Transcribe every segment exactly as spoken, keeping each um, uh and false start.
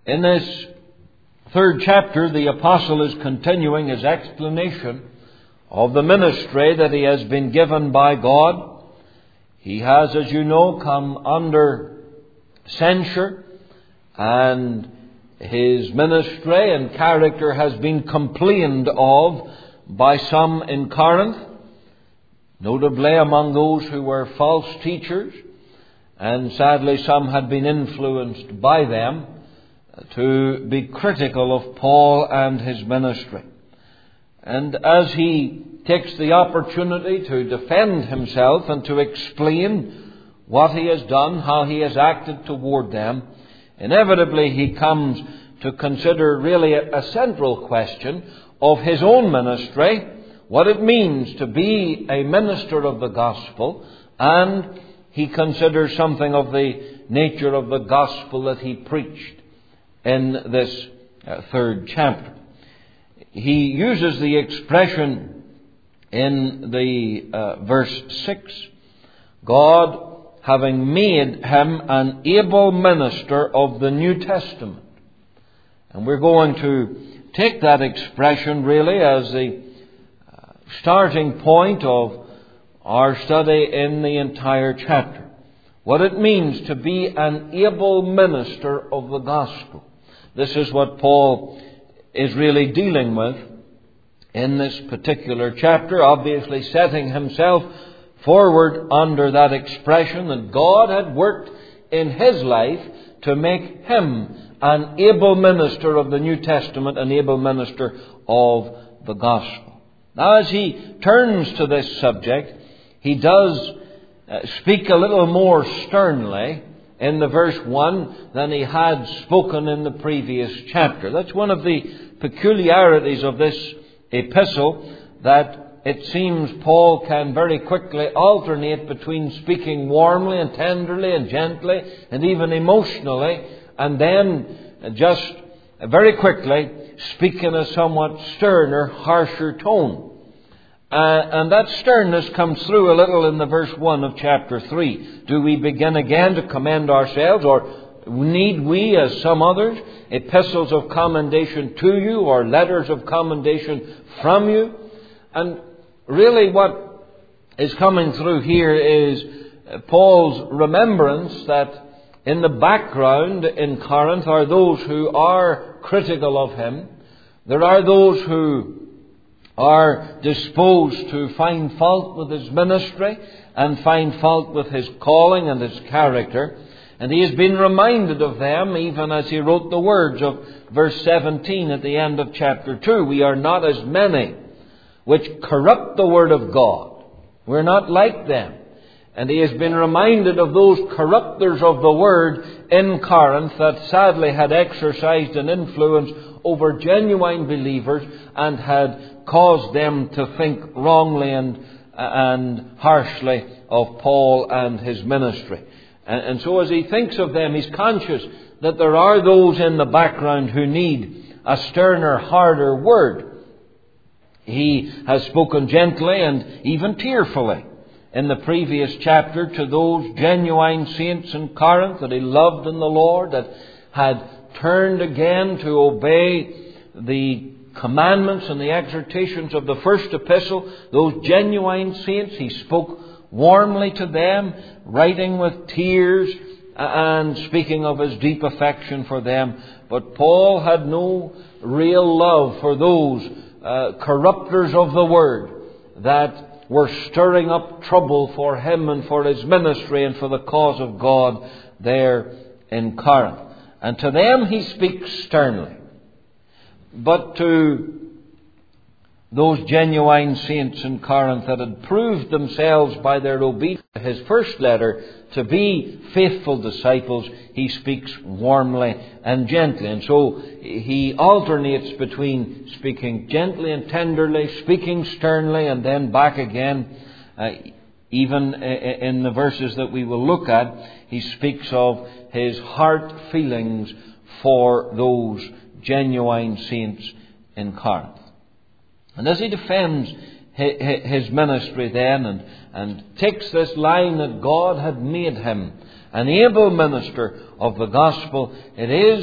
In this third chapter, the apostle is continuing his explanation of the ministry that he has been given by God. He has, as you know, come under censure, and his ministry and character has been complained of by some in Corinth, notably among those who were false teachers, and sadly some had been influenced by them to be critical of Paul and his ministry. And as he takes the opportunity to defend himself and to explain what he has done, how he has acted toward them, inevitably he comes to consider really a, a central question of his own ministry, what it means to be a minister of the gospel, and he considers something of the nature of the gospel that he preached in this uh, third chapter. He uses the expression in the uh, verse six, God having made him an able minister of the New Testament. And we're going to take that expression really as the uh, starting point of our study in the entire chapter. What it means to be an able minister of the gospel. This is what Paul is really dealing with in this particular chapter, obviously setting himself forward under that expression that God had worked in his life to make him an able minister of the New Testament, an able minister of the gospel. Now, as he turns to this subject, he does uh, speak a little more sternly in the verse one than he had spoken in the previous chapter. That's one of the peculiarities of this epistle, that it seems Paul can very quickly alternate between speaking warmly and tenderly and gently and even emotionally, and then just very quickly speak in a somewhat sterner, harsher tone. Uh, and that sternness comes through a little in the verse one of chapter three. Do we begin again to commend ourselves, or need we, as some others, epistles of commendation to you or letters of commendation from you? And really what is coming through here is Paul's remembrance that in the background in Corinth are those who are critical of him. There are those who are disposed to find fault with his ministry and find fault with his calling and his character. And he has been reminded of them even as he wrote the words of verse seventeen at the end of chapter two. We are not as many which corrupt the word of God. We're not like them. And he has been reminded of those corrupters of the word in Corinth that sadly had exercised an influence over genuine believers and had caused them to think wrongly and, and harshly of Paul and his ministry. And, and so as he thinks of them, he's conscious that there are those in the background who need a sterner, harder word. He has spoken gently and even tearfully in the previous chapter to those genuine saints in Corinth that he loved in the Lord, that had turned again to obey the commandments and the exhortations of the first epistle. Those genuine saints, he spoke warmly to them, writing with tears and speaking of his deep affection for them. But Paul had no real love for those uh, corrupters of the word that were stirring up trouble for him and for his ministry and for the cause of God there in Corinth. And to them he speaks sternly. But to those genuine saints in Corinth that had proved themselves by their obedience to his first letter to be faithful disciples, he speaks warmly and gently. And so he alternates between speaking gently and tenderly, speaking sternly, and then back again. Uh, even in the verses that we will look at, he speaks of his heart feelings for those genuine saints in Corinth. And as he defends his ministry then and, and takes this line that God had made him an able minister of the gospel, it is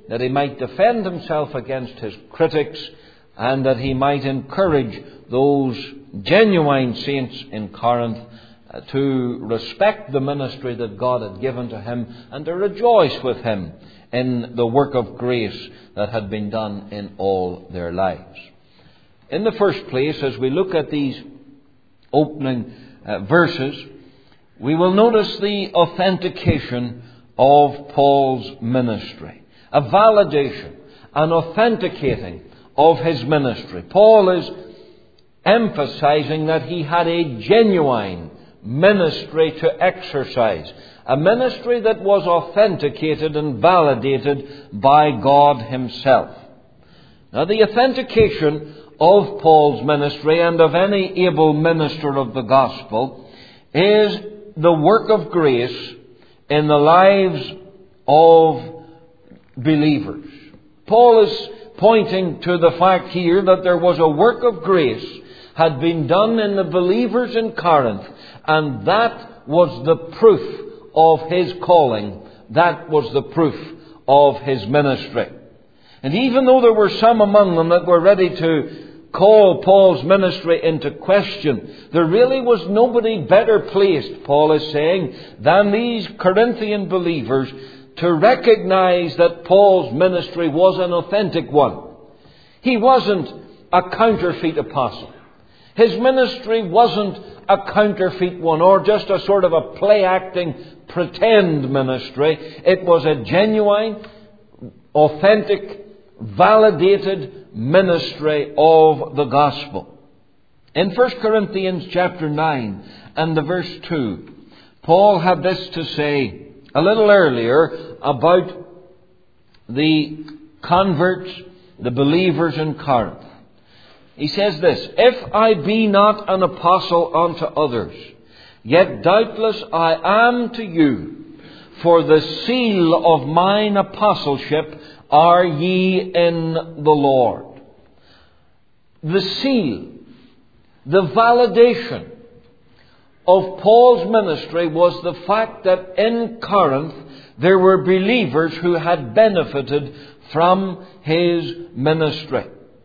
that he might defend himself against his critics, and that he might encourage those genuine saints in Corinth uh, to respect the ministry that God had given to him and to rejoice with him in the work of grace that had been done in all their lives. In the first place, as we look at these opening uh, verses, we will notice the authentication of Paul's ministry, a validation, an authenticating of his ministry. Paul is emphasizing that he had a genuine ministry to exercise, a ministry that was authenticated and validated by God himself. Now, the authentication of Paul's ministry and of any able minister of the gospel is the work of grace in the lives of believers. Paul is pointing to the fact here that there was a work of grace had been done in the believers in Corinth, and that was the proof of his calling. That was the proof of his ministry. And even though there were some among them that were ready to call Paul's ministry into question, there really was nobody better placed, Paul is saying, than these Corinthian believers to recognize that Paul's ministry was an authentic one. He wasn't a counterfeit apostle. His ministry wasn't a counterfeit one, or just a sort of a play-acting pretend ministry. It was a genuine, authentic, validated ministry of the gospel. In First Corinthians chapter nine and the verse two, Paul had this to say a little earlier about the converts, the believers in Corinth. He says this: "If I be not an apostle unto others, yet doubtless I am to you, for the seal of mine apostleship are ye in the Lord." The seal, the validation of Paul's ministry was the fact that in Corinth there were believers who had benefited from his ministry.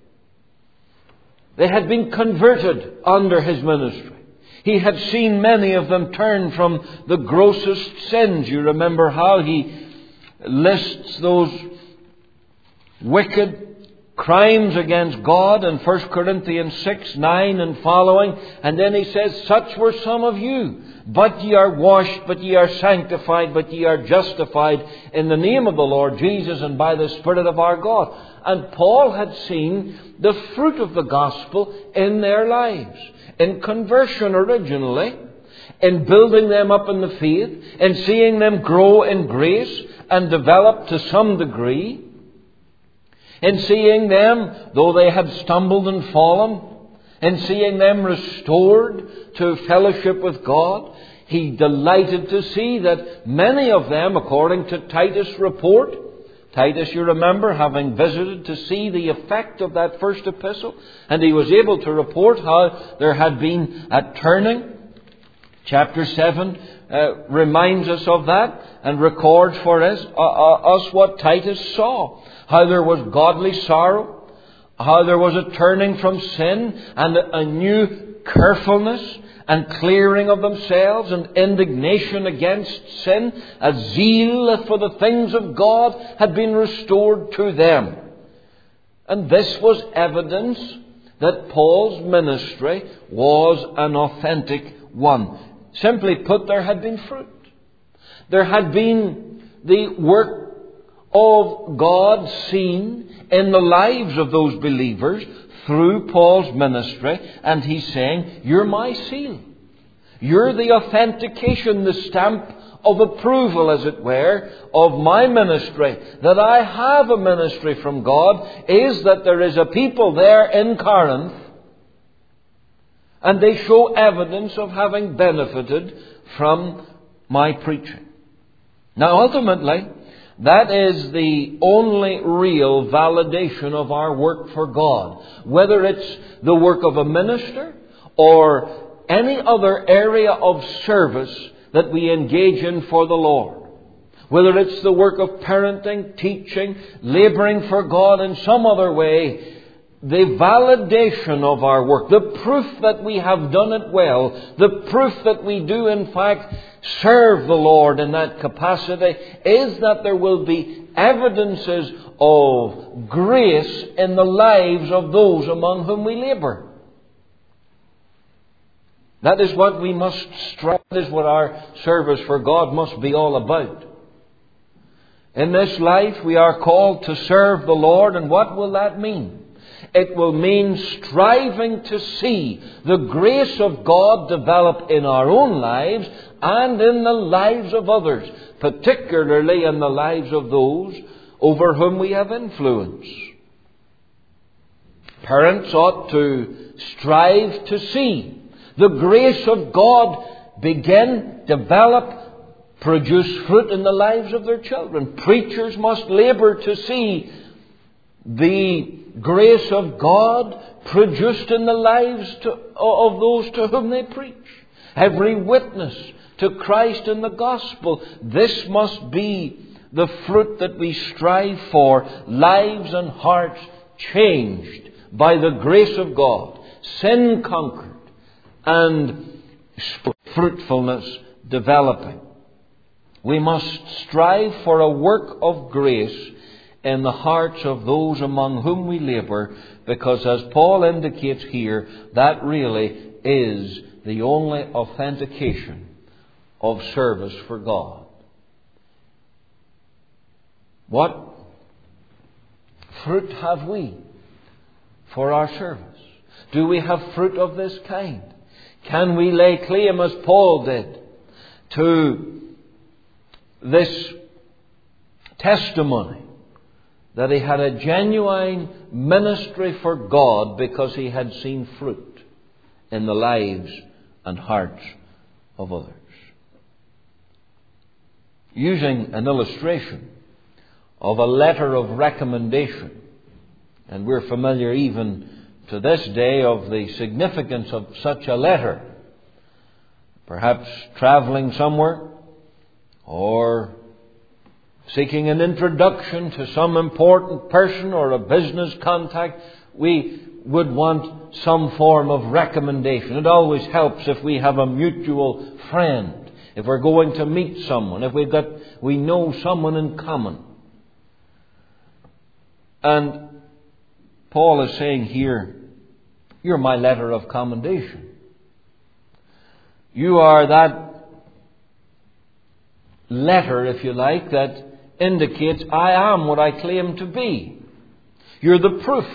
They had been converted under his ministry. He had seen many of them turn from the grossest sins. You remember how he lists those wicked crimes against God in First Corinthians six, nine and following. And then he says, "Such were some of you. But ye are washed, but ye are sanctified, but ye are justified in the name of the Lord Jesus and by the Spirit of our God." And Paul had seen the fruit of the gospel in their lives. In conversion originally, in building them up in the faith, in seeing them grow in grace and develop to some degree, in seeing them, though they had stumbled and fallen, in seeing them restored to fellowship with God. He delighted to see that many of them, according to Titus' report, Titus, you remember, having visited to see the effect of that first epistle, and he was able to report how there had been a turning. Chapter seven uh, reminds us of that and records for us, uh, uh, us what Titus saw. How there was godly sorrow, how there was a turning from sin and a, a new carefulness and clearing of themselves and indignation against sin. A zeal for the things of God had been restored to them. And this was evidence that Paul's ministry was an authentic one. Simply put, there had been fruit. There had been the work of God seen in the lives of those believers through Paul's ministry. And he's saying, "You're my seal. You're the authentication, the stamp of approval, as it were, of my ministry. That I have a ministry from God is that there is a people there in Corinth, and they show evidence of having benefited from my preaching." Now, ultimately, that is the only real validation of our work for God. Whether it's the work of a minister or any other area of service that we engage in for the Lord. whether it's the work of parenting, teaching, laboring for God in some other way, the validation of our work, the proof that we have done it well, the proof that we do in fact serve the Lord in that capacity, is that there will be evidences of grace in the lives of those among whom we labour. That is what we must strive. That is what our service for God must be all about. In this life we are called to serve the Lord, and what will that mean? It will mean striving to see the grace of God develop in our own lives and in the lives of others, particularly in the lives of those over whom we have influence. Parents ought to strive to see the grace of God begin, develop, produce fruit in the lives of their children. Preachers must labour to see the grace of God produced in the lives to, of those to whom they preach. Every witness to Christ in the gospel. This must be the fruit that we strive for. Lives and hearts changed by the grace of God. Sin conquered and fruitfulness developing. We must strive for a work of grace in the hearts of those among whom we labour, because as Paul indicates here, that really is the only authentication of service for God. What fruit have we for our service? Do we have fruit of this kind? Can we lay claim, as Paul did, to this testimony that he had a genuine ministry for God because he had seen fruit in the lives and hearts of others? Using an illustration of a letter of recommendation, and we're familiar even to this day of the significance of such a letter, perhaps travelling somewhere or seeking an introduction to some important person or a business contact, we would want some form of recommendation. It always helps if we have a mutual friend, if we're going to meet someone, if we've got, we know someone in common. And Paul is saying here, you're my letter of commendation. You are that letter, if you like, that indicates I am what I claim to be. You're the proof.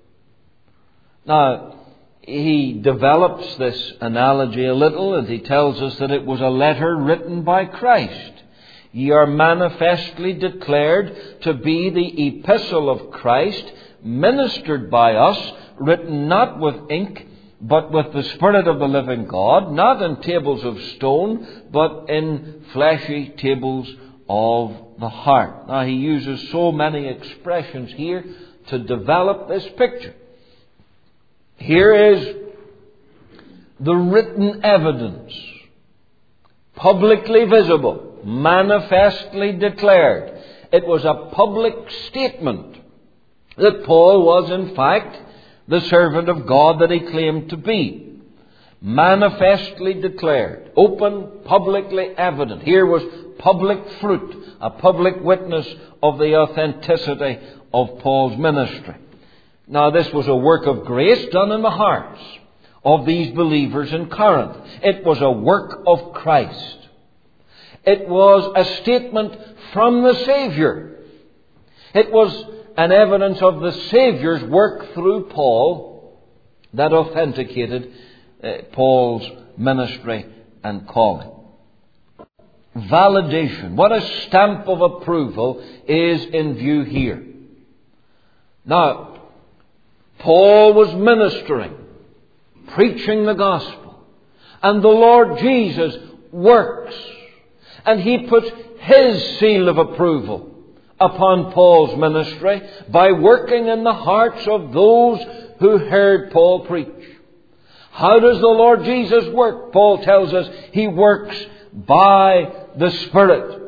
Now, he develops this analogy a little, and he tells us that it was a letter written by Christ. Ye are manifestly declared to be the epistle of Christ, ministered by us, written not with ink, but with the Spirit of the living God, not in tables of stone, but in fleshy tables of the heart. Now, he uses so many expressions here to develop this picture. Here is the written evidence, publicly visible, manifestly declared. It was a public statement that Paul was, in fact, the servant of God that he claimed to be. Manifestly declared. Open, publicly evident. Here was public fruit, a public witness of the authenticity of Paul's ministry. Now, this was a work of grace done in the hearts of these believers in Corinth. It was a work of Christ. It was a statement from the Saviour. It was an evidence of the Saviour's work through Paul that authenticated uh, Paul's ministry and calling. Validation. What a stamp of approval is in view here. Now, Paul was ministering, preaching the gospel, and the Lord Jesus works, and he puts his seal of approval upon Paul's ministry by working in the hearts of those who heard Paul preach. How does the Lord Jesus work? Paul tells us he works by the Spirit.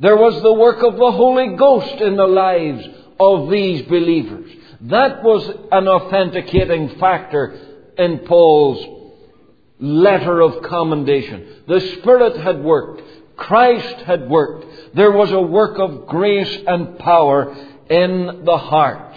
There was the work of the Holy Ghost in the lives of these believers. That was an authenticating factor in Paul's letter of commendation. The Spirit had worked. Christ had worked. There was a work of grace and power in the hearts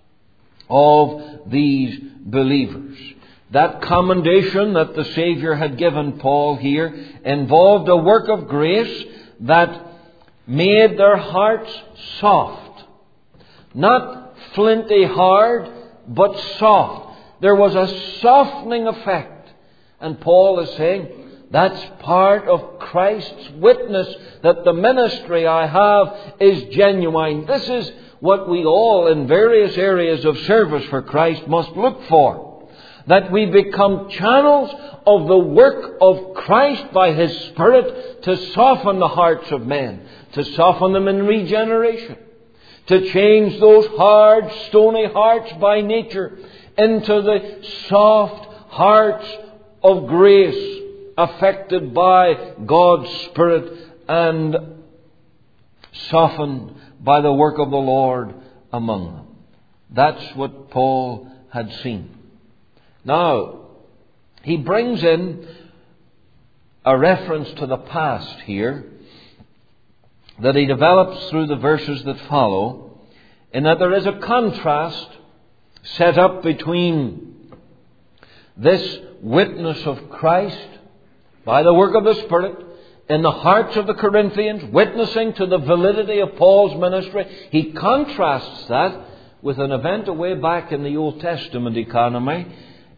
of these believers. That commendation that the Savior had given Paul here involved a work of grace that made their hearts soft. Not flinty hard, but soft. There was a softening effect. And Paul is saying, that's part of Christ's witness that the ministry I have is genuine. This is what we all in various areas of service for Christ must look for. That we become channels of the work of Christ by His Spirit to soften the hearts of men, to soften them in regeneration, to change those hard, stony hearts by nature into the soft hearts of grace, affected by God's Spirit and softened by the work of the Lord among them. That's what Paul had seen. Now, he brings in a reference to the past here that he develops through the verses that follow, in that there is a contrast set up between this witness of Christ by the work of the Spirit in the hearts of the Corinthians, witnessing to the validity of Paul's ministry. He contrasts that with an event away back in the Old Testament economy,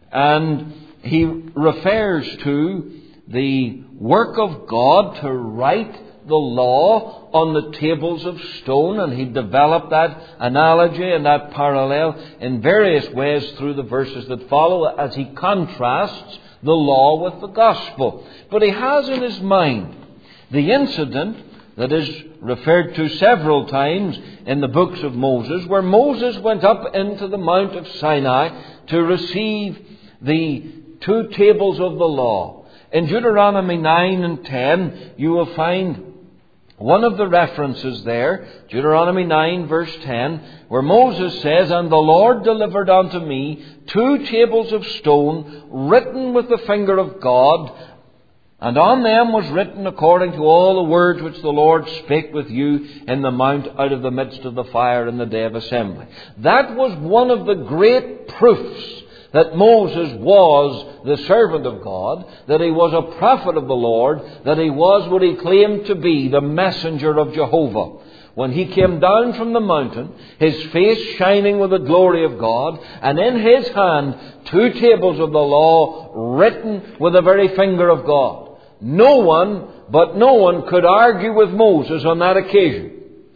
and he refers to the work of God to write the law on the tables of stone, and he developed that analogy and that parallel in various ways through the verses that follow as he contrasts the law with the gospel. But he has in his mind the incident that is referred to several times in the books of Moses, where Moses went up into the Mount of Sinai to receive the two tables of the law. In Deuteronomy nine and ten, you will find one of the references there, Deuteronomy nine verse ten, where Moses says, "And the Lord delivered unto me two tables of stone, written with the finger of God, and on them was written according to all the words which the Lord spake with you in the mount out of the midst of the fire in the day of assembly." That was one of the great proofs that Moses was the servant of God, that he was a prophet of the Lord, that he was what he claimed to be, the messenger of Jehovah. When he came down from the mountain, his face shining with the glory of God, and in his hand two tables of the law written with the very finger of God. No one, but no one could argue with Moses on that occasion.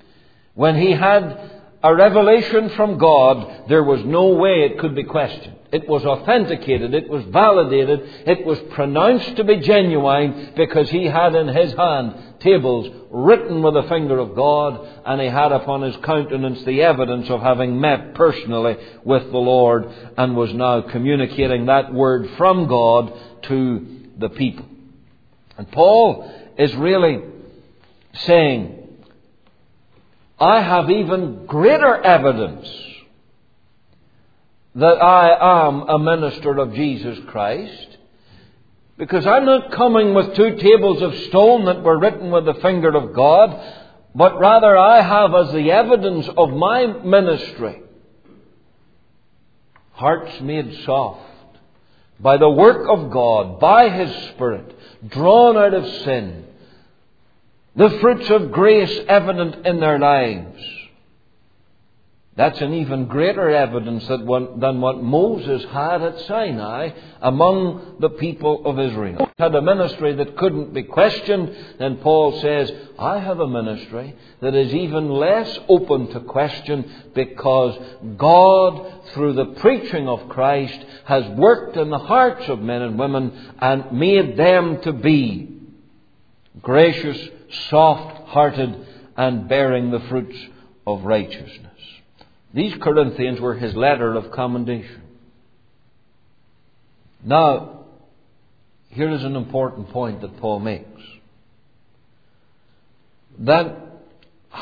When he had a revelation from God, there was no way it could be questioned. It was authenticated, it was validated, it was pronounced to be genuine, because he had in his hand tables written with the finger of God, and he had upon his countenance the evidence of having met personally with the Lord and was now communicating that word from God to the people. And Paul is really saying, I have even greater evidence that I am a minister of Jesus Christ, because I'm not coming with two tables of stone that were written with the finger of God, but rather I have as the evidence of my ministry hearts made soft by the work of God, by His Spirit, drawn out of sin, the fruits of grace evident in their lives. That's an even greater evidence than what Moses had at Sinai among the people of Israel. He had a ministry that couldn't be questioned. Then Paul says, I have a ministry that is even less open to question, because God, through the preaching of Christ, has worked in the hearts of men and women and made them to be gracious, soft-hearted, and bearing the fruits of righteousness. These Corinthians were his letter of commendation. Now, here is an important point that Paul makes. That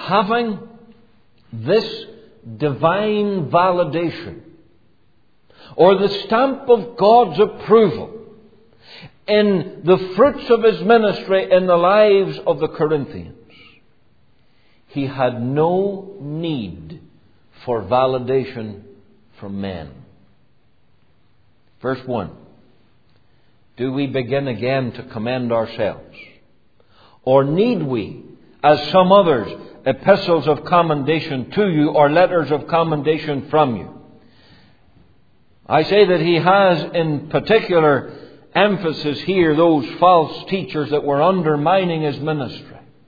having this divine validation, or the stamp of God's approval, in the fruits of his ministry in the lives of the Corinthians, he had no need for validation from men. Verse one. Do we begin again to commend ourselves? Or need we, as some others, epistles of commendation to you or letters of commendation from you? I say that he has in particular emphasis here those false teachers that were undermining his ministry.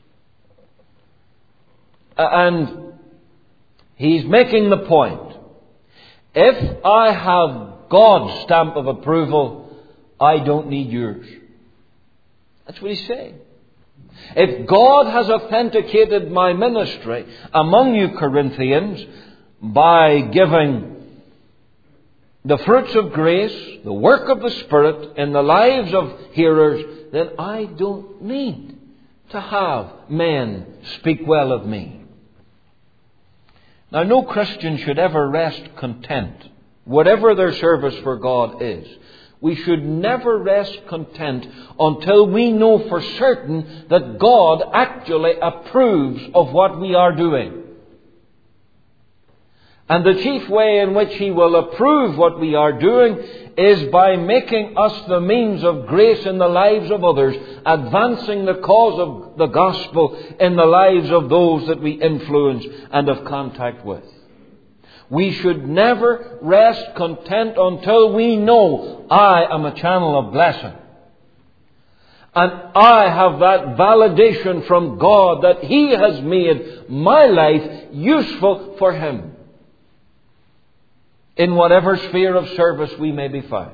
And he's making the point, if I have God's stamp of approval, I don't need yours. That's what he's saying. If God has authenticated my ministry among you Corinthians by giving the fruits of grace, the work of the Spirit in the lives of hearers, then I don't need to have men speak well of me. Now, no Christian should ever rest content, whatever their service for God is. We should never rest content until we know for certain that God actually approves of what we are doing. And the chief way in which He will approve what we are doing is by making us the means of grace in the lives of others, advancing the cause of the gospel in the lives of those that we influence and have contact with. We should never rest content until we know I am a channel of blessing. And I have that validation from God that He has made my life useful for Him, in whatever sphere of service we may be found.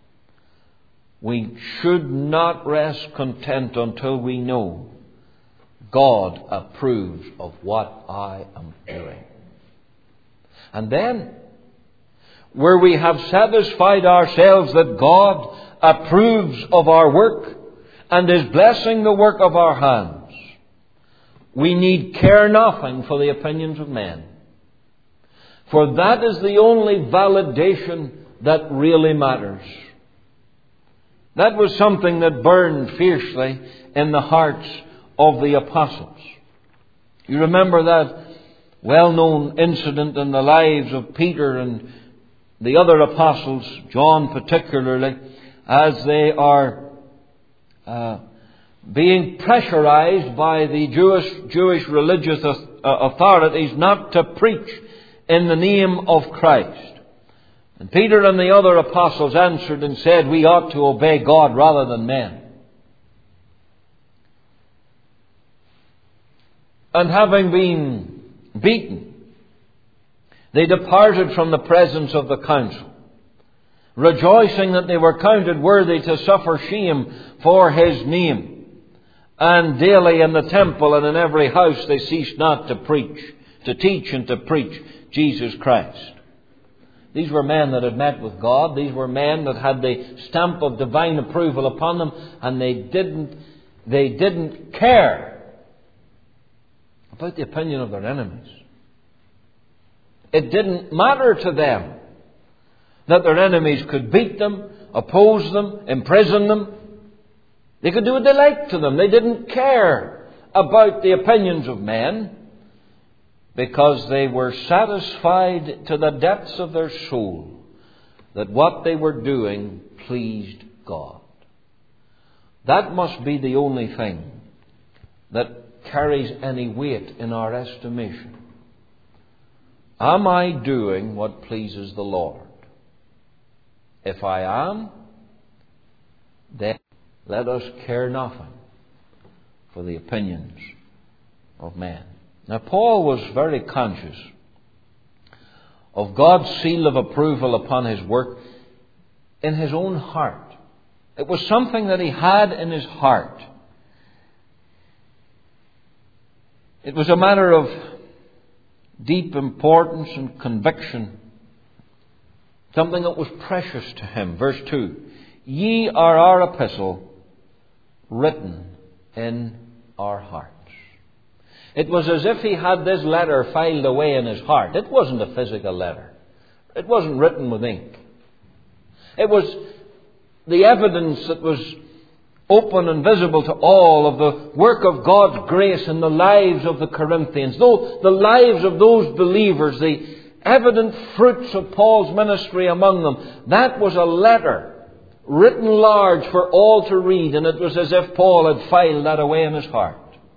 We should not rest content until we know God approves of what I am doing. And then, where we have satisfied ourselves that God approves of our work and is blessing the work of our hands, we need care nothing for the opinions of men. For that is the only validation that really matters. That was something that burned fiercely in the hearts of the apostles. You remember that well-known incident in the lives of Peter and the other apostles, John particularly, as they are uh, being pressurized by the Jewish, Jewish religious authorities not to preach in the name of Christ. And Peter and the other apostles answered and said, we ought to obey God rather than men. And having been beaten, they departed from the presence of the council, rejoicing that they were counted worthy to suffer shame for His name. And daily in the temple and in every house they ceased not to preach, to teach and to preach Jesus Christ. These were men that had met with God. These were men that had the stamp of divine approval upon them, and they didn't, they didn't care about the opinion of their enemies. It didn't matter to them that their enemies could beat them, oppose them, imprison them. They could do what they liked to them. They didn't care about the opinions of men, because they were satisfied to the depths of their soul that what they were doing pleased God. That must be the only thing that carries any weight in our estimation. Am I doing what pleases the Lord? If I am, then let us care nothing for the opinions of men. Now, Paul was very conscious of God's seal of approval upon his work in his own heart. It was something that he had in his heart. It was a matter of deep importance and conviction, something that was precious to him. Verse two, ye are our epistle written in our hearts. It was as if he had this letter filed away in his heart. It wasn't a physical letter. It wasn't written with ink. It was the evidence that was open and visible to all of the work of God's grace in the lives of the Corinthians. Though the lives of those believers, the evident fruits of Paul's ministry among them, that was a letter written large for all to read, and it was as if Paul had filed that away in his heart.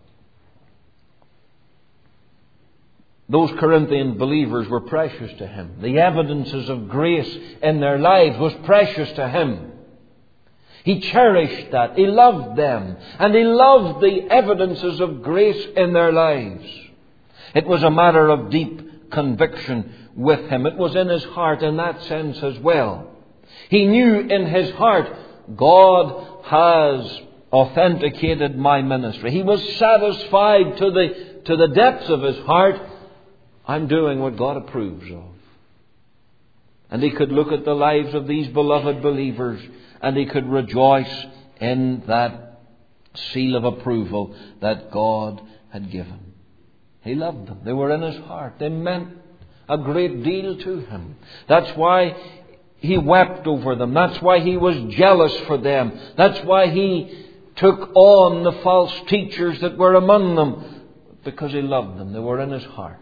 Those Corinthian believers were precious to him. The evidences of grace in their lives was precious to him. He cherished that. He loved them. And he loved the evidences of grace in their lives. It was a matter of deep conviction with him. It was in his heart in that sense as well. He knew in his heart, God has authenticated my ministry. He was satisfied to the, to the depths of his heart. I'm doing what God approves of. And he could look at the lives of these beloved believers and he could rejoice in that seal of approval that God had given. He loved them. They were in his heart. They meant a great deal to him. That's why he wept over them. That's why he was jealous for them. That's why he took on the false teachers that were among them. Because he loved them. They were in his heart.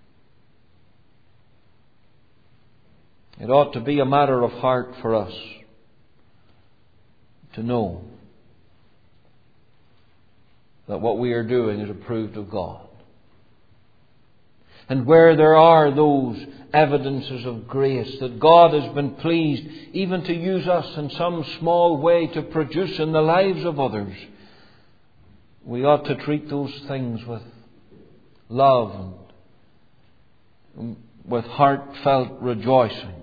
It ought to be a matter of heart for us to know that what we are doing is approved of God. And where there are those evidences of grace that God has been pleased even to use us in some small way to produce in the lives of others, we ought to treat those things with love and with heartfelt rejoicing.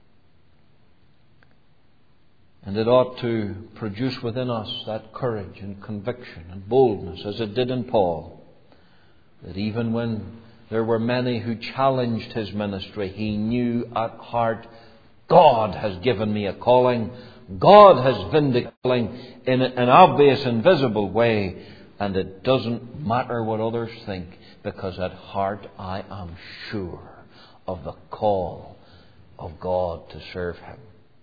And it ought to produce within us that courage and conviction and boldness, as it did in Paul, that even when there were many who challenged his ministry, he knew at heart, God has given me a calling. God has vindicated in an obvious and visible way. And it doesn't matter what others think, because at heart I am sure of the call of God to serve him.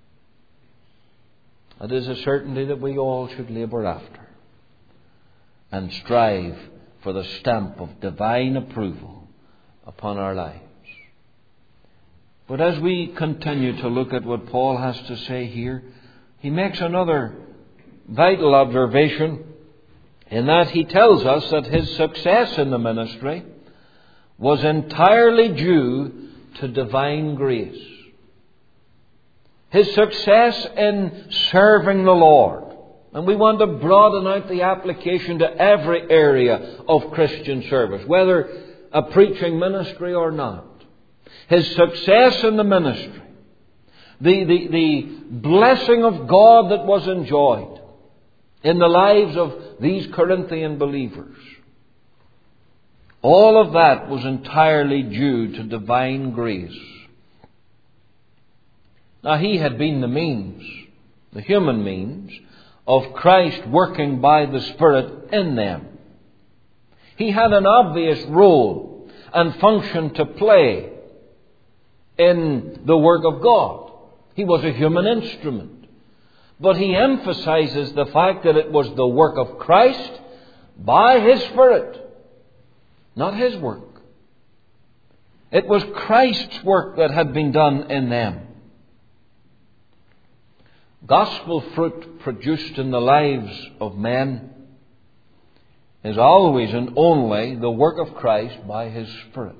It is a certainty that we all should labour after and strive for the stamp of divine approval upon our lives. But as we continue to look at what Paul has to say here, he makes another vital observation, in that he tells us that his success in the ministry was entirely due to divine grace. His success in serving the Lord. And we want to broaden out the application to every area of Christian service, whether a preaching ministry or not. His success in the ministry, the, the, the blessing of God that was enjoyed in the lives of these Corinthian believers, all of that was entirely due to divine grace. Now, he had been the means, the human means, of Christ working by the Spirit in them. He had an obvious role and function to play in the work of God. He was a human instrument. But he emphasizes the fact that it was the work of Christ by his Spirit, not his work. It was Christ's work that had been done in them. Gospel fruit produced in the lives of men is always and only the work of Christ by his Spirit.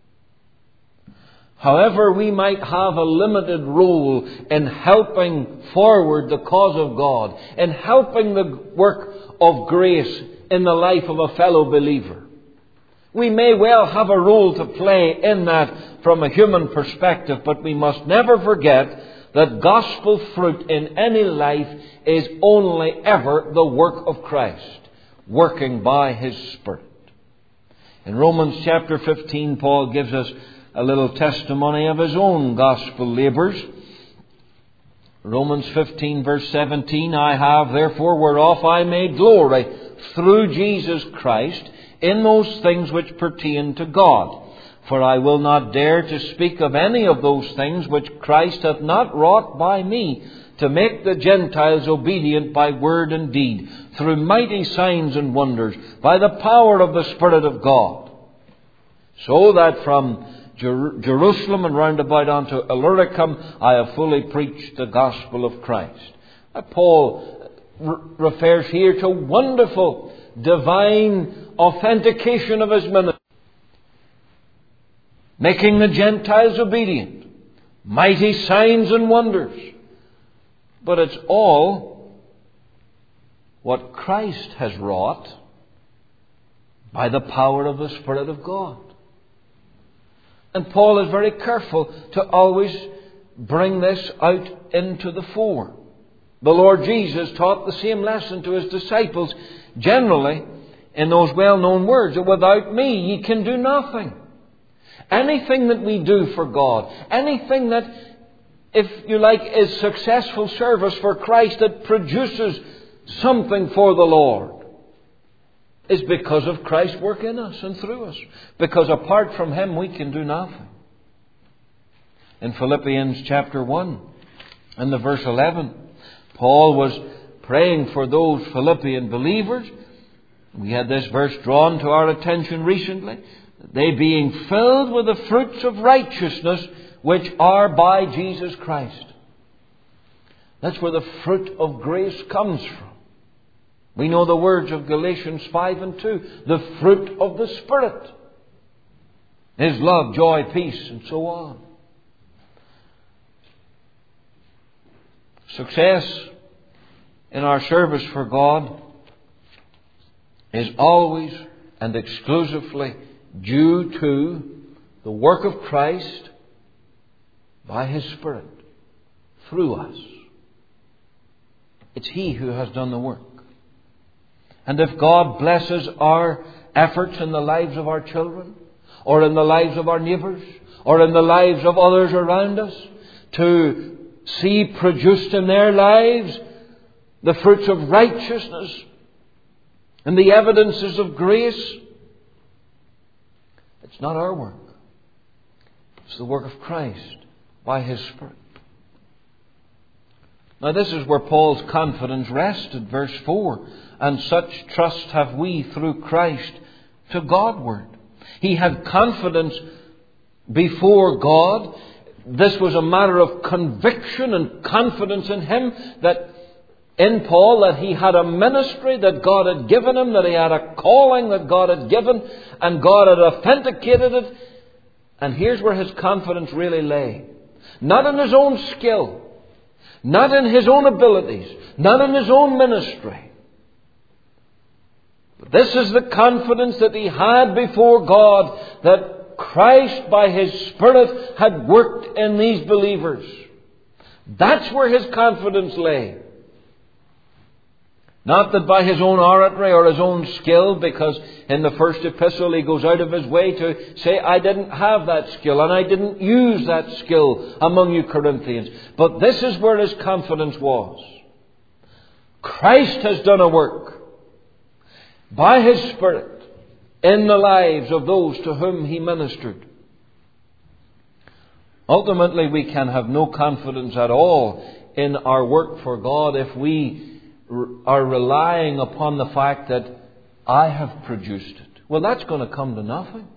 However, we might have a limited role in helping forward the cause of God, in helping the work of grace in the life of a fellow believer. We may well have a role to play in that from a human perspective, but we must never forget that gospel fruit in any life is only ever the work of Christ, working by his Spirit. In Romans chapter fifteen, Paul gives us a little testimony of his own gospel labours. Romans fifteen verse seventeen, I have therefore whereof I may glory through Jesus Christ in those things which pertain to God. For I will not dare to speak of any of those things which Christ hath not wrought by me, to make the Gentiles obedient by word and deed, through mighty signs and wonders, by the power of the Spirit of God. So that from Jer- Jerusalem and round about unto Illyricum I have fully preached the gospel of Christ. Now, Paul r- refers here to wonderful divine authentication of his ministry, making the Gentiles obedient, mighty signs and wonders. But it's all what Christ has wrought by the power of the Spirit of God. And Paul is very careful to always bring this out into the fore. The Lord Jesus taught the same lesson to his disciples, generally in those well-known words, that without me ye can do nothing. Anything that we do for God, anything that, if you like, is successful service for Christ that produces something for the Lord, is because of Christ's work in us and through us. Because apart from Him we can do nothing. In Philippians chapter one and the verse eleven, Paul was praying for those Philippian believers. We had this verse drawn to our attention recently. They being filled with the fruits of righteousness which are by Jesus Christ. That's where the fruit of grace comes from. We know the words of Galatians five and two. The fruit of the Spirit is love, joy, peace, and so on. Success in our service for God is always and exclusively due to the work of Christ by His Spirit through us. It's He who has done the work. And if God blesses our efforts in the lives of our children, or in the lives of our neighbours, or in the lives of others around us, to see produced in their lives the fruits of righteousness and the evidences of grace, it's not our work. It's the work of Christ by His Spirit. Now this is where Paul's confidence rested, verse four. And such trust have we through Christ to Godward. He had confidence before God. This was a matter of conviction and confidence in Him, that in Paul, that he had a ministry that God had given him, that he had a calling that God had given, and God had authenticated it. And here's where his confidence really lay. Not in his own skill, not in his own abilities, not in his own ministry. But this is the confidence that he had before God, that Christ by His Spirit had worked in these believers. That's where his confidence lay. Not that by his own oratory or his own skill, because in the first epistle he goes out of his way to say, I didn't have that skill and I didn't use that skill among you Corinthians. But this is where his confidence was. Christ has done a work by His Spirit in the lives of those to whom He ministered. Ultimately, we can have no confidence at all in our work for God if we are relying upon the fact that I have produced it. Well, that's going to come to nothing.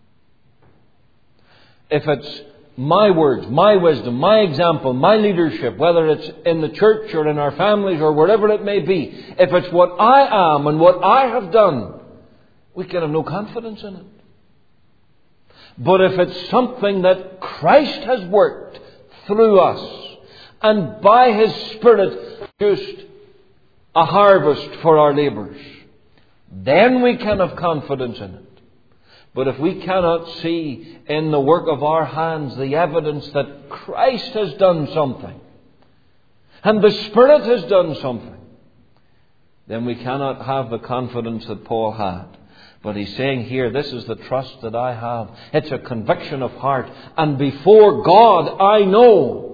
If it's my words, my wisdom, my example, my leadership, whether it's in the church or in our families or wherever it may be, if it's what I am and what I have done, we can have no confidence in it. But if it's something that Christ has worked through us and by His Spirit produced a harvest for our labours, then we can have confidence in it. But if we cannot see in the work of our hands the evidence that Christ has done something and the Spirit has done something, then we cannot have the confidence that Paul had. But he's saying here, this is the trust that I have. It's a conviction of heart. And before God, I know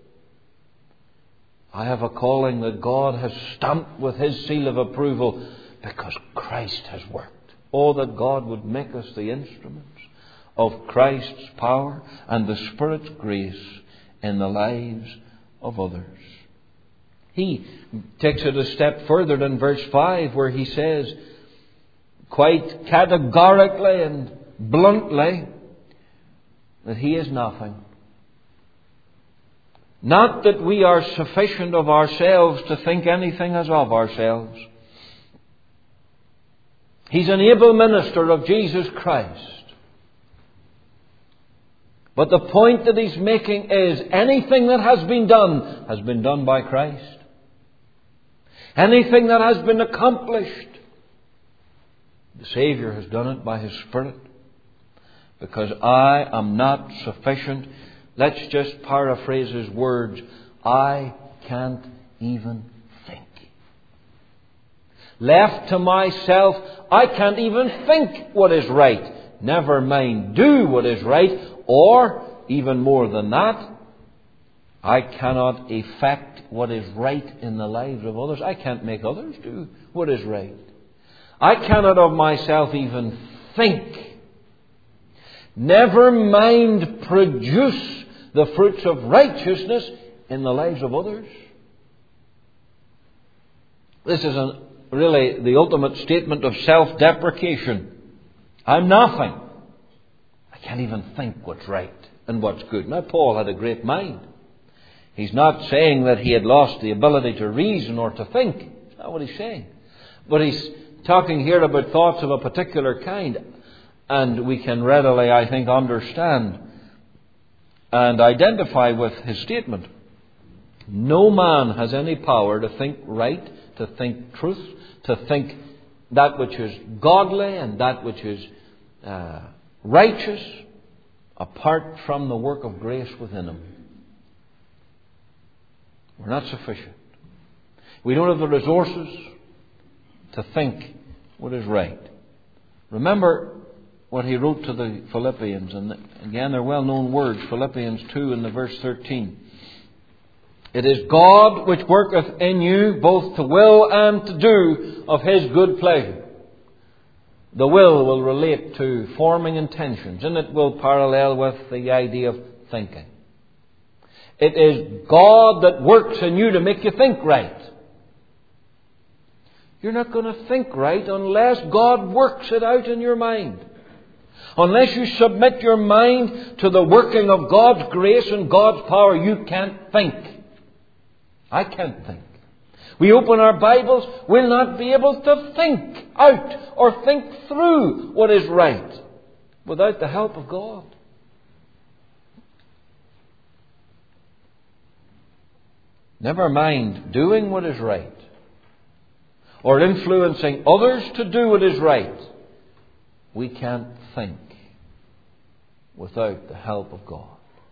I have a calling that God has stamped with His seal of approval, because Christ has worked. Oh, that God would make us the instruments of Christ's power and the Spirit's grace in the lives of others. He takes it a step further in verse five, where he says quite categorically and bluntly that he is nothing. Not that we are sufficient of ourselves to think anything as of ourselves. He's an able minister of Jesus Christ. But the point that he's making is anything that has been done has been done by Christ. Anything that has been accomplished, the Saviour has done it by His Spirit. Because I am not sufficient. Let's just paraphrase his words. I can't even think. Left to myself, I can't even think what is right. Never mind do what is right. Or, even more than that, I cannot effect what is right in the lives of others. I can't make others do what is right. I cannot of myself even think. Never mind produce the fruits of righteousness in the lives of others. This is a, really the ultimate statement of self-deprecation. I'm nothing. I can't even think what's right and what's good. Now, Paul had a great mind. He's not saying that he had lost the ability to reason or to think. That's not what he's saying. But he's talking here about thoughts of a particular kind. And we can readily, I think, understand and identify with his statement. No man has any power to think right, to think truth, to think that which is godly and that which is uh, righteous, apart from the work of grace within him. We're not sufficient. We don't have the resources to think what is right. Remember what he wrote to the Philippians, and again they're well-known words, Philippians two in the verse thirteen. It is God which worketh in you both to will and to do of His good pleasure. The will will relate to forming intentions, and it will parallel with the idea of thinking. It is God that works in you to make you think right. You're not going to think right unless God works it out in your mind. Unless you submit your mind to the working of God's grace and God's power, you can't think. I can't think. We open our Bibles, we'll not be able to think out or think through what is right without the help of God. Never mind doing what is right or influencing others to do what is right. We can't think without the help of God.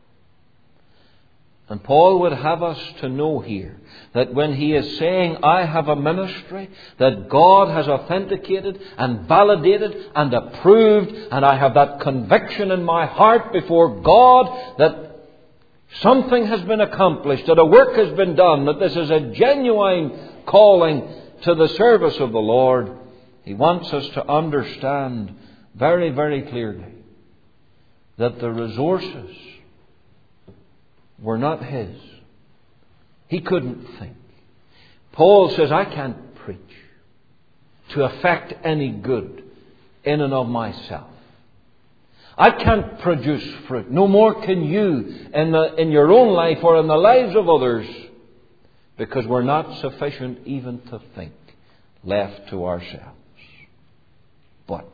And Paul would have us to know here that when he is saying, I have a ministry that God has authenticated and validated and approved, and I have that conviction in my heart before God that something has been accomplished, that a work has been done, that this is a genuine calling to the service of the Lord, he wants us to understand very, very clearly that the resources were not his. He couldn't think. Paul says, I can't preach to effect any good in and of myself. I can't produce fruit. No more can you in, the, in your own life or in the lives of others, because we're not sufficient even to think left to ourselves. But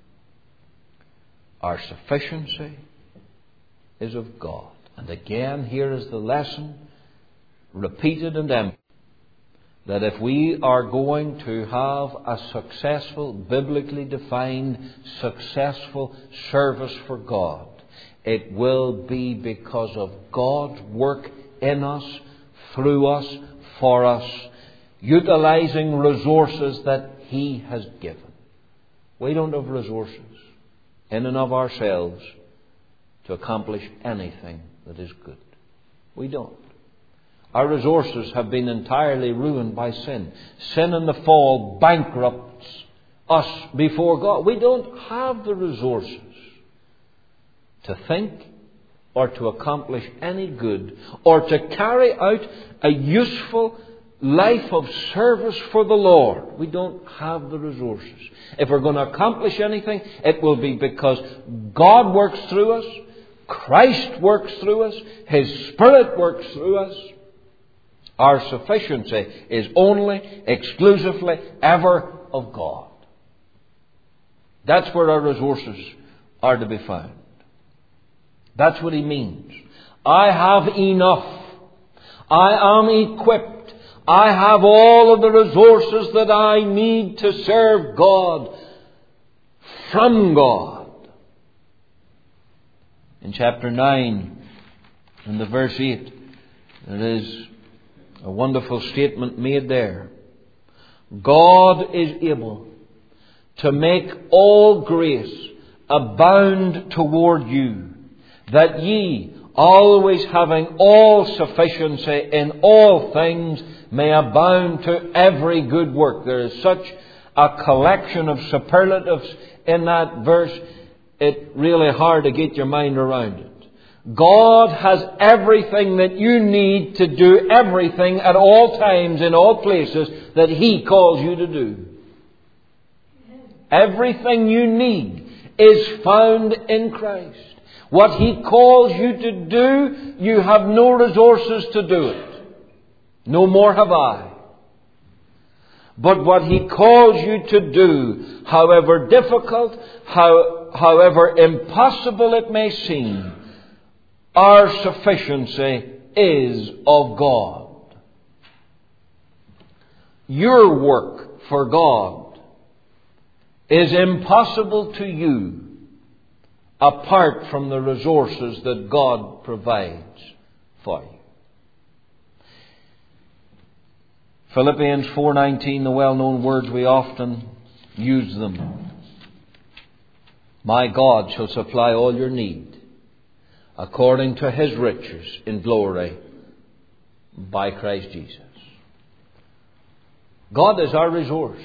our sufficiency is of God. And again, here is the lesson, repeated and emphasis, that if we are going to have a successful, biblically defined, successful service for God, it will be because of God's work in us, through us, for us, utilizing resources that He has given. We don't have resources in and of ourselves to accomplish anything that is good. We don't. Our resources have been entirely ruined by sin. Sin and the fall bankrupts us before God. We don't have the resources to think or to accomplish any good or to carry out a useful life of service for the Lord. We don't have the resources. If we're going to accomplish anything, it will be because God works through us, Christ works through us, His Spirit works through us. Our sufficiency is only, exclusively, ever of God. That's where our resources are to be found. That's what He means. I have enough. I am equipped. I have all of the resources that I need to serve God from God. In chapter nine, in the verse eight, there is a wonderful statement made there. God is able to make all grace abound toward you, that ye, always having all sufficiency in all things, may abound to every good work. There is such a collection of superlatives in that verse, it's really hard to get your mind around it. God has everything that you need to do everything at all times, in all places, that He calls you to do. Everything you need is found in Christ. What He calls you to do, you have no resources to do it. No more have I. But what He calls you to do, however difficult, how, however impossible it may seem, our sufficiency is of God. Your work for God is impossible to you apart from the resources that God provides for you. Philippians four nineteen, the well-known words, we often use them. My God shall supply all your need according to His riches in glory by Christ Jesus. God is our resource.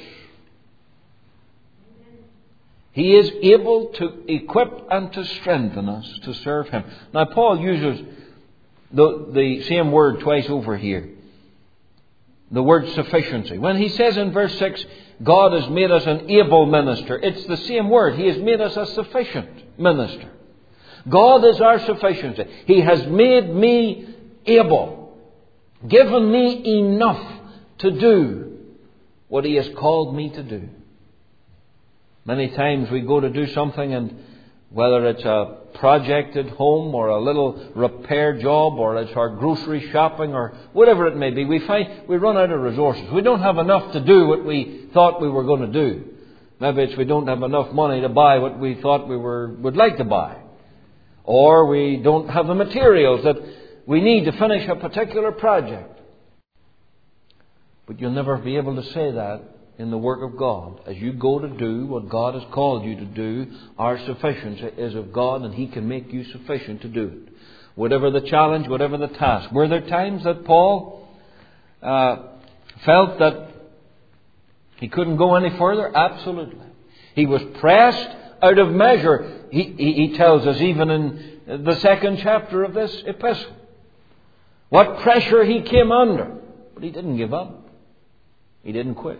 He is able to equip and to strengthen us to serve Him. Now, Paul uses the, the same word twice over here. The word sufficiency. When he says in verse six, God has made us an able minister, it's the same word. He has made us a sufficient minister. God is our sufficiency. He has made me able, given me enough to do what He has called me to do. Many times we go to do something, and whether it's a project at home or a little repair job or it's our grocery shopping or whatever it may be, we find we run out of resources. We don't have enough to do what we thought we were going to do. Maybe it's we don't have enough money to buy what we thought we were would like to buy. Or we don't have the materials that we need to finish a particular project. But you'll never be able to say that in the work of God. As you go to do what God has called you to do, our sufficiency is of God, and He can make you sufficient to do it. Whatever the challenge, whatever the task. Were there times that Paul uh, felt that he couldn't go any further? Absolutely. He was pressed out of measure. He, he, he tells us even in the second chapter of this epistle what pressure he came under. But he didn't give up. He didn't quit.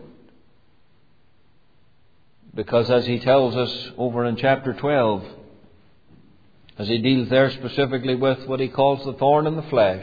Because as he tells us over in chapter twelve, as he deals there specifically with what he calls the thorn in the flesh,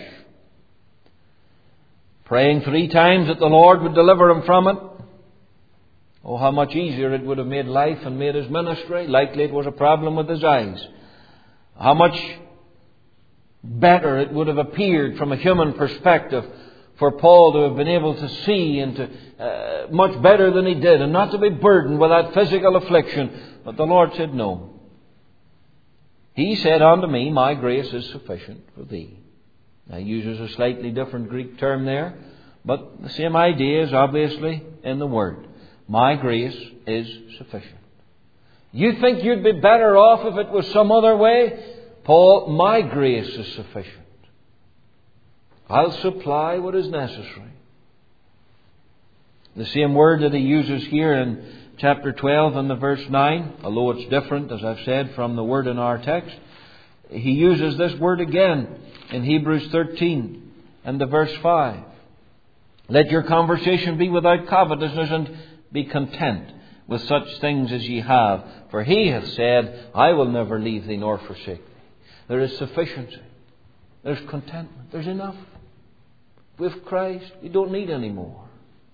praying three times that the Lord would deliver him from it. Oh, how much easier it would have made life and made his ministry. Likely it was a problem with his eyes. How much better it would have appeared from a human perspective for Paul to have been able to see and to uh, much better than he did, and not to be burdened with that physical affliction. But the Lord said no. He said unto me, my grace is sufficient for thee. Now he uses a slightly different Greek term there, but the same idea is obviously in the word. My grace is sufficient. You think you'd be better off if it was some other way? Paul, my grace is sufficient. I'll supply what is necessary. The same word that he uses here in chapter twelve and the verse nine, although it's different, as I've said, from the word in our text, he uses this word again in Hebrews thirteen and the verse five. Let your conversation be without covetousness, and be content with such things as ye have. For he hath said, I will never leave thee nor forsake thee. There is sufficiency. There's contentment. There's enough. With Christ, you don't need any more.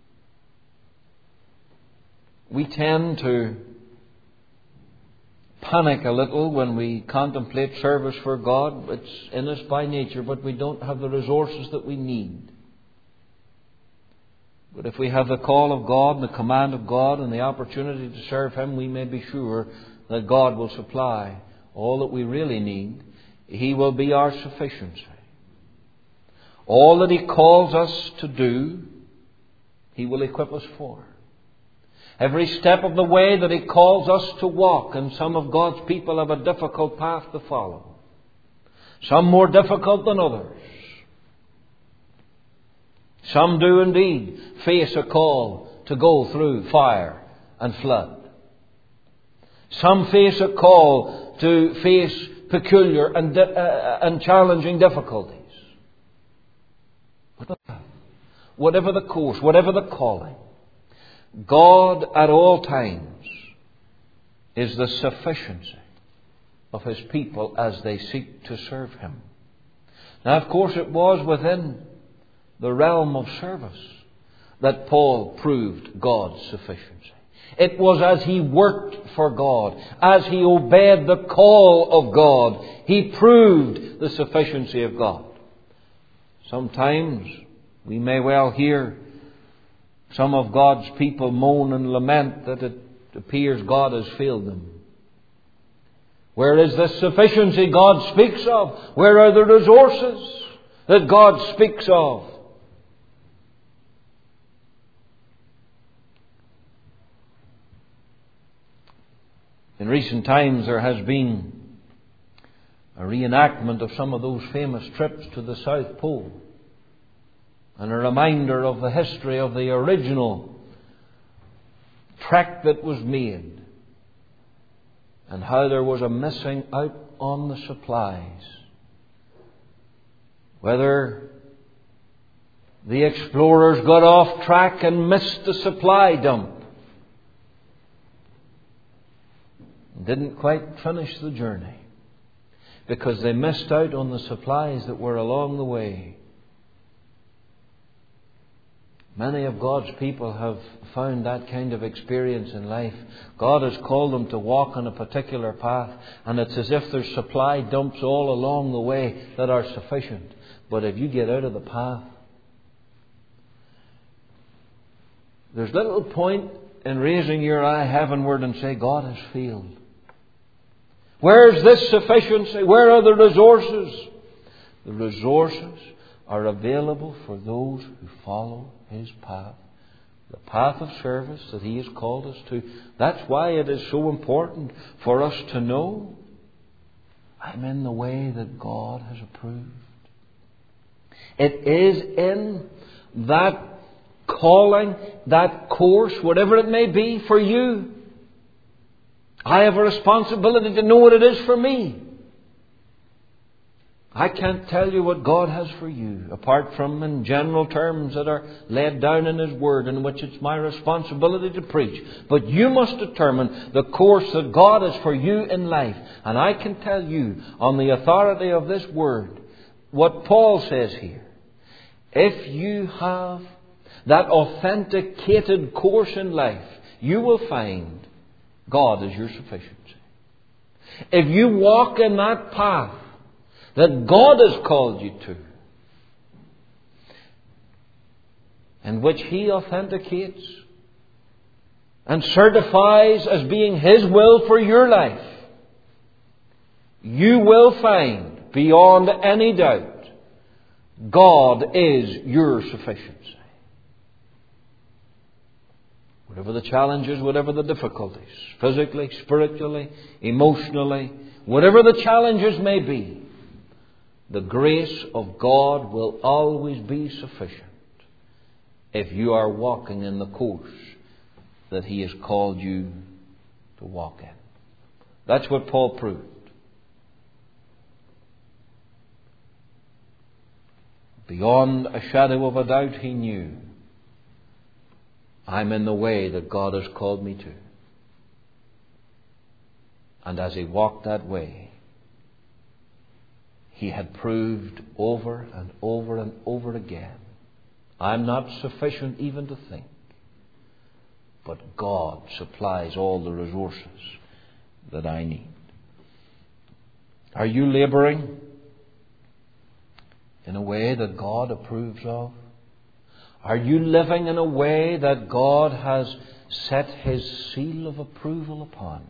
We tend to panic a little when we contemplate service for God. It's in us by nature, but we don't have the resources that we need. But if we have the call of God and the command of God and the opportunity to serve Him, we may be sure that God will supply all that we really need. He will be our sufficiency. All that He calls us to do, He will equip us for. Every step of the way that He calls us to walk, and some of God's people have a difficult path to follow. Some more difficult than others. Some do indeed face a call to go through fire and flood. Some face a call to face peculiar and, uh, and challenging difficulties. Whatever the course, whatever the calling, God at all times is the sufficiency of His people as they seek to serve Him. Now, of course, it was within the realm of service that Paul proved God's sufficiency. It was as he worked for God, as he obeyed the call of God, he proved the sufficiency of God. Sometimes we may well hear some of God's people moan and lament that it appears God has failed them. Where is the sufficiency God speaks of? Where are the resources that God speaks of? In recent times there has been a reenactment of some of those famous trips to the South Pole, and a reminder of the history of the original trek that was made, and how there was a missing out on the supplies. Whether the explorers got off track and missed the supply dump, didn't quite finish the journey because they missed out on the supplies that were along the way. Many of God's people have found that kind of experience in life. God has called them to walk on a particular path, and it's as if there's supply dumps all along the way that are sufficient. But if you get out of the path, there's little point in raising your eye heavenward and say, God has failed. Where's this sufficiency? Where are the resources? The resources are available for those who follow His path. The path of service that He has called us to. That's why it is so important for us to know I'm in the way that God has approved. It is in that calling, that course, whatever it may be for you. I have a responsibility to know what it is for me. I can't tell you what God has for you, apart from in general terms that are laid down in His Word, in which it's my responsibility to preach. But you must determine the course that God has for you in life. And I can tell you, on the authority of this Word, what Paul says here. If you have that authenticated course in life, you will find God is your sufficiency. If you walk in that path that God has called you to, in which He authenticates and certifies as being His will for your life, you will find, beyond any doubt, God is your sufficiency. Whatever the challenges, whatever the difficulties, physically, spiritually, emotionally, whatever the challenges may be, the grace of God will always be sufficient if you are walking in the course that He has called you to walk in. That's what Paul proved. Beyond a shadow of a doubt, he knew, I'm in the way that God has called me to. And as he walked that way, he had proved over and over and over again, I'm not sufficient even to think, but God supplies all the resources that I need. Are you laboring in a way that God approves of? Are you living in a way that God has set His seal of approval upon?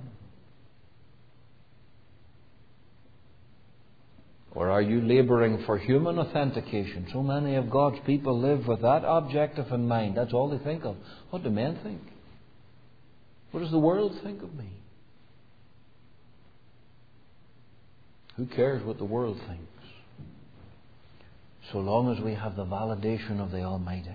Or are you laboring for human authentication? So many of God's people live with that objective in mind. That's all they think of. What do men think? What does the world think of me? Who cares what the world thinks? So long as we have the validation of the Almighty.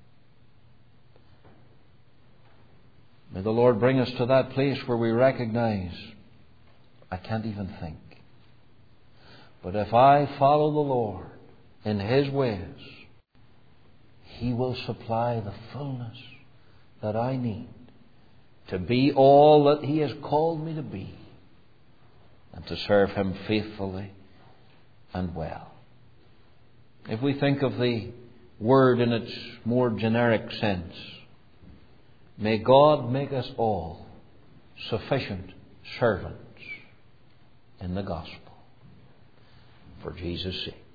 May the Lord bring us to that place where we recognize, I can't even think. But if I follow the Lord in His ways, He will supply the fullness that I need to be all that He has called me to be and to serve Him faithfully and well. If we think of the word in its more generic sense, may God make us all sufficient servants in the gospel for Jesus' sake.